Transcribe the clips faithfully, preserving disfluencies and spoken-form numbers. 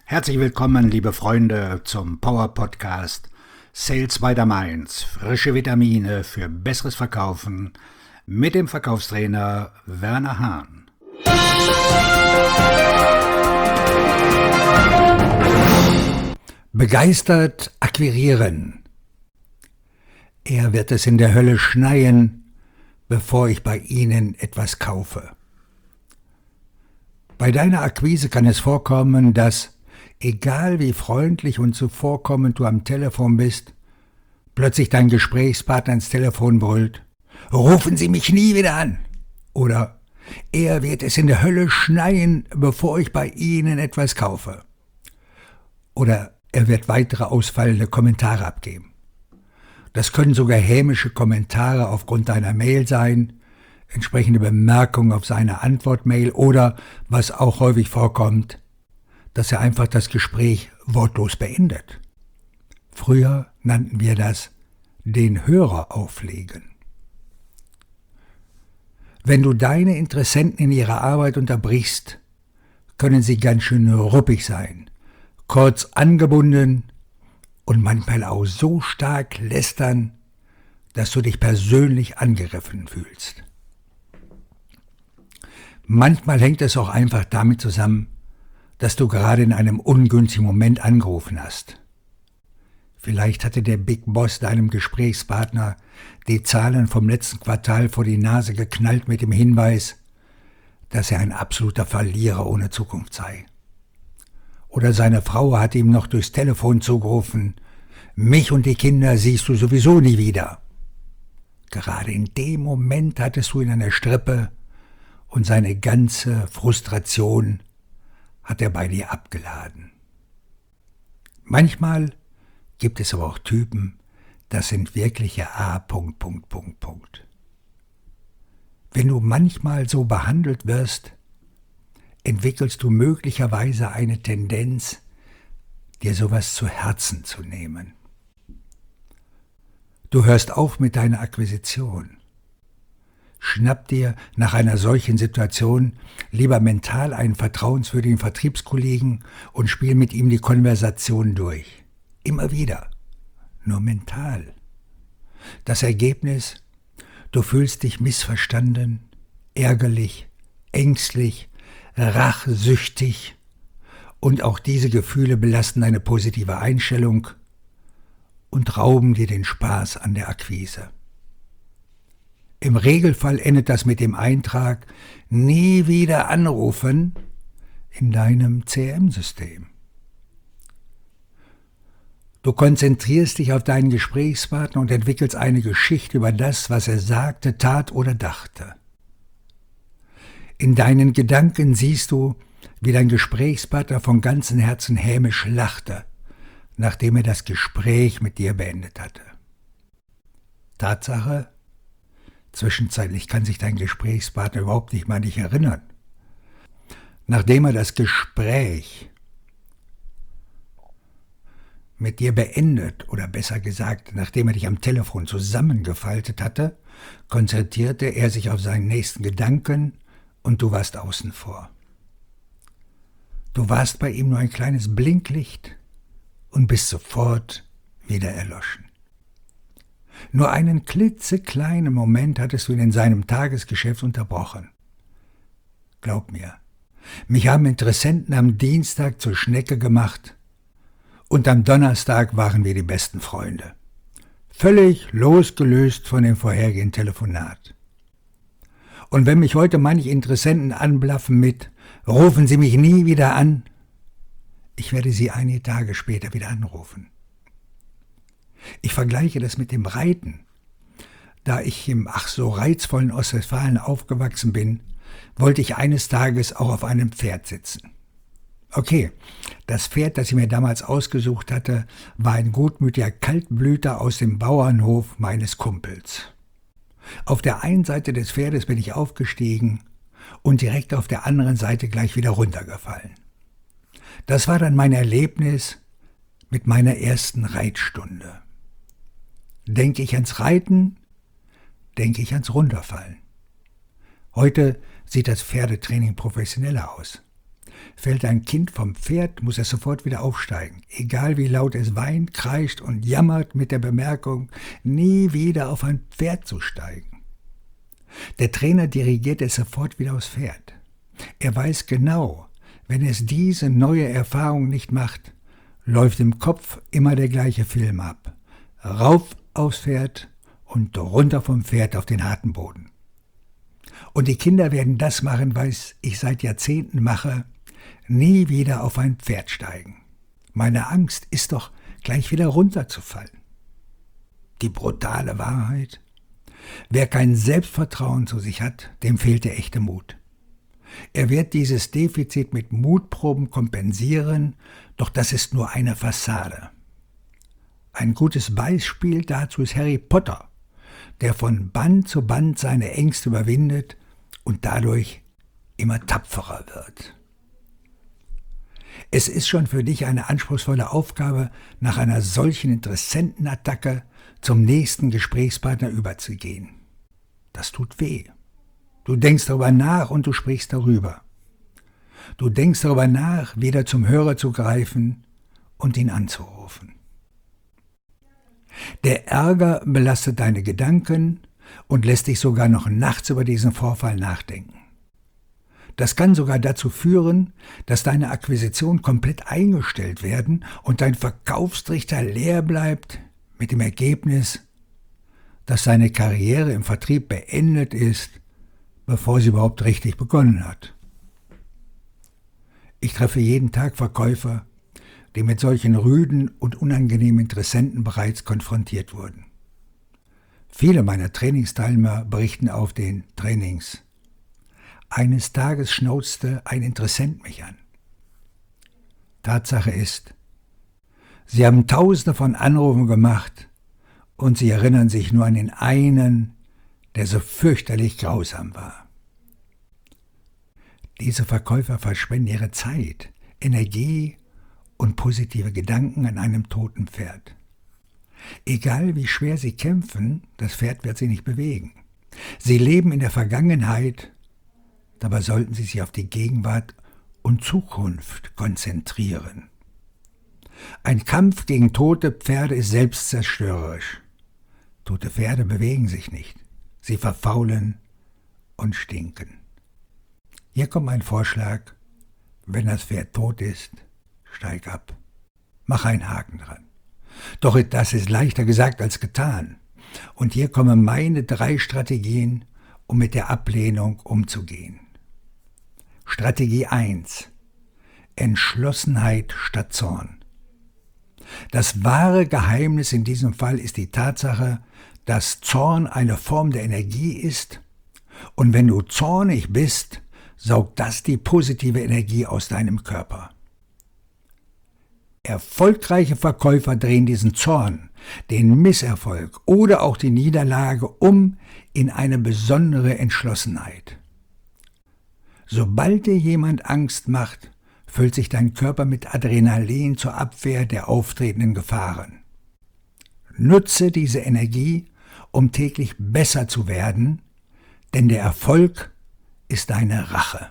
Herzlich willkommen, liebe Freunde, zum Power Podcast Sales by the Mainz. Frische Vitamine für besseres Verkaufen mit dem Verkaufstrainer Werner Hahn. Begeistert akquirieren. Er wird es in der Hölle schneien, bevor ich bei Ihnen etwas kaufe. Bei deiner Akquise kann es vorkommen, dass, egal wie freundlich und zuvorkommend du am Telefon bist, plötzlich dein Gesprächspartner ins Telefon brüllt: Rufen Sie mich nie wieder an! Oder er wird es in der Hölle schneien, bevor ich bei Ihnen etwas kaufe. Oder er wird weitere ausfallende Kommentare abgeben. Das können sogar hämische Kommentare aufgrund deiner Mail sein, entsprechende Bemerkungen auf seine Antwortmail oder, was auch häufig vorkommt, dass er einfach das Gespräch wortlos beendet. Früher nannten wir das den Hörer auflegen. Wenn du deine Interessenten in ihrer Arbeit unterbrichst, können sie ganz schön ruppig sein, kurz angebunden und manchmal auch so stark lästern, dass du dich persönlich angegriffen fühlst. Manchmal hängt es auch einfach damit zusammen, dass du gerade in einem ungünstigen Moment angerufen hast. Vielleicht hatte der Big Boss deinem Gesprächspartner die Zahlen vom letzten Quartal vor die Nase geknallt mit dem Hinweis, dass er ein absoluter Verlierer ohne Zukunft sei. Oder seine Frau hatte ihm noch durchs Telefon zugerufen: Mich und die Kinder siehst du sowieso nie wieder. Gerade in dem Moment hattest du ihn an der Strippe und seine ganze Frustration hat er bei dir abgeladen. Manchmal gibt es aber auch Typen, das sind wirkliche A. Punkt, Punkt, Punkt, Punkt. Wenn du manchmal so behandelt wirst, entwickelst du möglicherweise eine Tendenz, dir sowas zu Herzen zu nehmen. Du hörst auf mit deiner Akquisition. Schnapp dir nach einer solchen Situation lieber mental einen vertrauenswürdigen Vertriebskollegen und spiel mit ihm die Konversation durch. Immer wieder. Nur mental. Das Ergebnis: Du fühlst dich missverstanden, ärgerlich, ängstlich, rachsüchtig und auch diese Gefühle belasten deine positive Einstellung und rauben dir den Spaß an der Akquise. Im Regelfall endet das mit dem Eintrag „Nie wieder anrufen" in deinem C R M-System. Du konzentrierst dich auf deinen Gesprächspartner und entwickelst eine Geschichte über das, was er sagte, tat oder dachte. In deinen Gedanken siehst du, wie dein Gesprächspartner von ganzem Herzen hämisch lachte, nachdem er das Gespräch mit dir beendet hatte. Tatsache: Zwischenzeitlich kann sich dein Gesprächspartner überhaupt nicht mal an dich erinnern. Nachdem er das Gespräch mit dir beendet, oder besser gesagt, nachdem er dich am Telefon zusammengefaltet hatte, konzentrierte er sich auf seinen nächsten Gedanken und du warst außen vor. Du warst bei ihm nur ein kleines Blinklicht und bist sofort wieder erloschen. Nur einen klitzekleinen Moment hattest du ihn in seinem Tagesgeschäft unterbrochen. Glaub mir, mich haben Interessenten am Dienstag zur Schnecke gemacht und am Donnerstag waren wir die besten Freunde. Völlig losgelöst von dem vorherigen Telefonat. Und wenn mich heute manche Interessenten anblaffen mit „Rufen Sie mich nie wieder an", ich werde sie einige Tage später wieder anrufen. Ich vergleiche das mit dem Reiten. Da ich im ach so reizvollen Ostwestfalen aufgewachsen bin, wollte ich eines Tages auch auf einem Pferd sitzen. Okay, das Pferd, das ich mir damals ausgesucht hatte, war ein gutmütiger Kaltblüter aus dem Bauernhof meines Kumpels. Auf der einen Seite des Pferdes bin ich aufgestiegen und direkt auf der anderen Seite gleich wieder runtergefallen. Das war dann mein Erlebnis mit meiner ersten Reitstunde. Denke ich ans Reiten, denke ich ans Runterfallen. Heute sieht das Pferdetraining professioneller aus. Fällt ein Kind vom Pferd, muss es sofort wieder aufsteigen, egal wie laut es weint, kreischt und jammert mit der Bemerkung, nie wieder auf ein Pferd zu steigen. Der Trainer dirigiert es sofort wieder aufs Pferd. Er weiß genau, wenn es diese neue Erfahrung nicht macht, läuft im Kopf immer der gleiche Film ab. Rauf aufs Pferd und runter vom Pferd auf den harten Boden. Und die Kinder werden das machen, was ich seit Jahrzehnten mache, nie wieder auf ein Pferd steigen. Meine Angst ist doch, gleich wieder runterzufallen. Die brutale Wahrheit: Wer kein Selbstvertrauen zu sich hat, dem fehlt der echte Mut. Er wird dieses Defizit mit Mutproben kompensieren, doch das ist nur eine Fassade. Ein gutes Beispiel dazu ist Harry Potter, der von Band zu Band seine Ängste überwindet und dadurch immer tapferer wird. Es ist schon für dich eine anspruchsvolle Aufgabe, nach einer solchen Interessentenattacke zum nächsten Gesprächspartner überzugehen. Das tut weh. Du denkst darüber nach und du sprichst darüber. Du denkst darüber nach, wieder zum Hörer zu greifen und ihn anzurufen. Der Ärger belastet deine Gedanken und lässt dich sogar noch nachts über diesen Vorfall nachdenken. Das kann sogar dazu führen, dass deine Akquisitionen komplett eingestellt werden und dein Verkaufstrichter leer bleibt, mit dem Ergebnis, dass deine Karriere im Vertrieb beendet ist, bevor sie überhaupt richtig begonnen hat. Ich treffe jeden Tag Verkäufer, die mit solchen rüden und unangenehmen Interessenten bereits konfrontiert wurden. Viele meiner Trainingsteilnehmer berichten auf den Trainings: Eines Tages schnauzte ein Interessent mich an. Tatsache ist, sie haben Tausende von Anrufen gemacht und sie erinnern sich nur an den einen, der so fürchterlich grausam war. Diese Verkäufer verschwenden ihre Zeit, Energie und positive Gedanken an einem toten Pferd. Egal wie schwer sie kämpfen, das Pferd wird sie nicht bewegen. Sie leben in der Vergangenheit, dabei sollten sie sich auf die Gegenwart und Zukunft konzentrieren. Ein Kampf gegen tote Pferde ist selbstzerstörerisch. Tote Pferde bewegen sich nicht. Sie verfaulen und stinken. Hier kommt mein Vorschlag: Wenn das Pferd tot ist, steig ab. Mach einen Haken dran. Doch das ist leichter gesagt als getan. Und hier kommen meine drei Strategien, um mit der Ablehnung umzugehen. Strategie eins: Entschlossenheit statt Zorn. Das wahre Geheimnis in diesem Fall ist die Tatsache, dass Zorn eine Form der Energie ist, und wenn du zornig bist, saugt das die positive Energie aus deinem Körper. Erfolgreiche Verkäufer drehen diesen Zorn, den Misserfolg oder auch die Niederlage um in eine besondere Entschlossenheit. Sobald dir jemand Angst macht, füllt sich dein Körper mit Adrenalin zur Abwehr der auftretenden Gefahren. Nutze diese Energie, um täglich besser zu werden, denn der Erfolg ist deine Rache.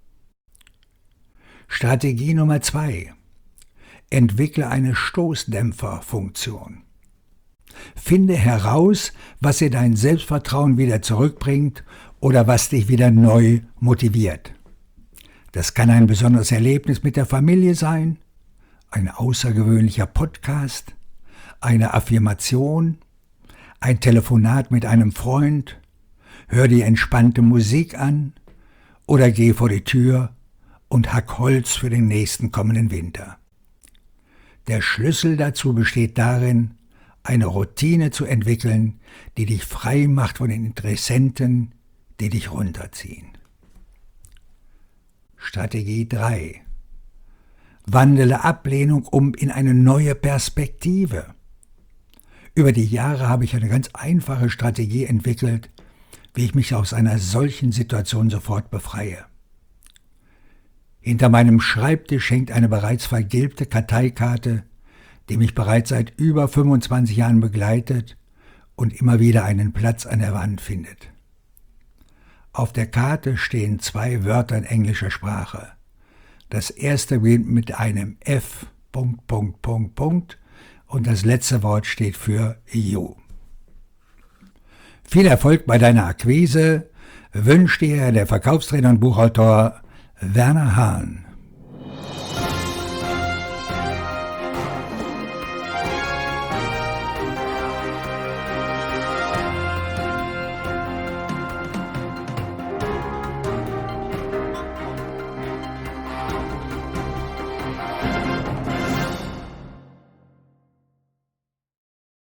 Strategie Nummer zwei: Entwickle eine Stoßdämpferfunktion. Finde heraus, was dir dein Selbstvertrauen wieder zurückbringt oder was dich wieder neu motiviert. Das kann ein besonderes Erlebnis mit der Familie sein, ein außergewöhnlicher Podcast, eine Affirmation, ein Telefonat mit einem Freund, hör dir entspannte Musik an oder geh vor die Tür und hack Holz für den nächsten kommenden Winter. Der Schlüssel dazu besteht darin, eine Routine zu entwickeln, die dich frei macht von den Interessenten, die dich runterziehen. Strategie drei: Wandle Ablehnung um in eine neue Perspektive. Über die Jahre habe ich eine ganz einfache Strategie entwickelt, wie ich mich aus einer solchen Situation sofort befreie. Hinter meinem Schreibtisch hängt eine bereits vergilbte Karteikarte, die mich bereits seit über fünfundzwanzig Jahren begleitet und immer wieder einen Platz an der Wand findet. Auf der Karte stehen zwei Wörter in englischer Sprache. Das erste beginnt mit einem F, Punkt, Punkt, Punkt, Punkt und das letzte Wort steht für You. Viel Erfolg bei deiner Akquise wünscht dir der Verkaufstrainer und Buchautor Werner Hahn.